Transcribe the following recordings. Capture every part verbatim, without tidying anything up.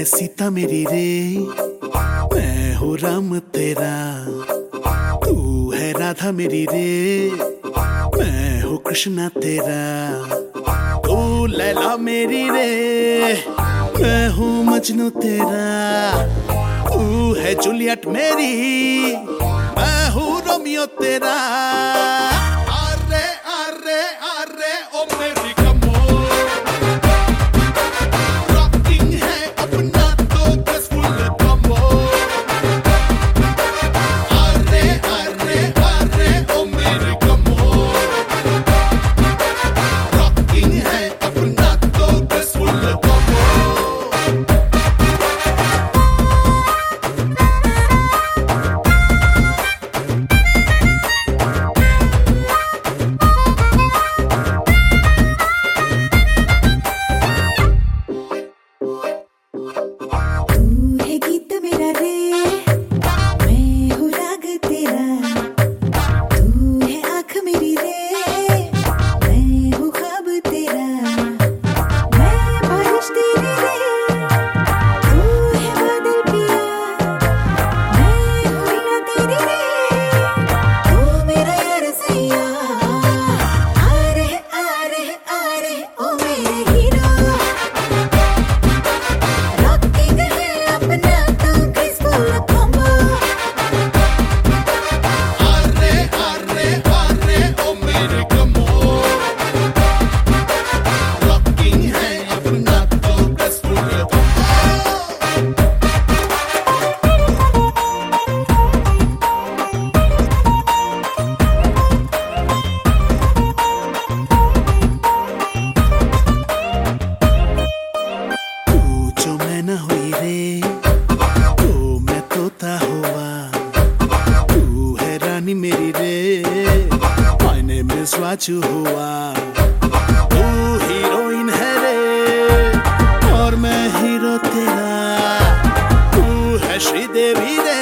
सीता मेरी रे, मैं हूँ राम तेरा। तू है राधा मेरी रे, मैं हूँ कृष्णा तेरा। तू लैला मेरी रे, मैं हूँ मजनू तेरा। तू है जूलियट मेरी, मैं हूँ रोमियो तेरा। अरे अरे अरे ओ मेरी न हुई रे, तो मैं तोता हुआ। तू है रानी मेरी रे, माय नेम इज वाचू हुआ। तू हीरोइन है रे, और मैं हीरो तेरा। तू है श्रीदेवी रे।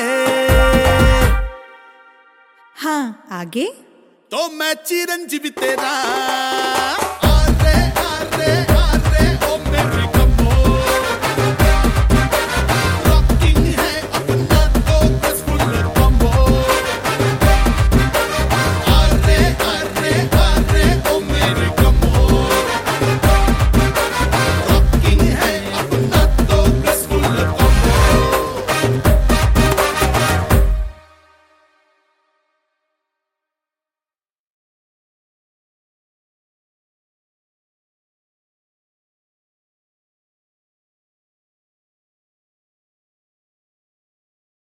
हाँ, आगे? तो मैं चिरंजीवी तेरा।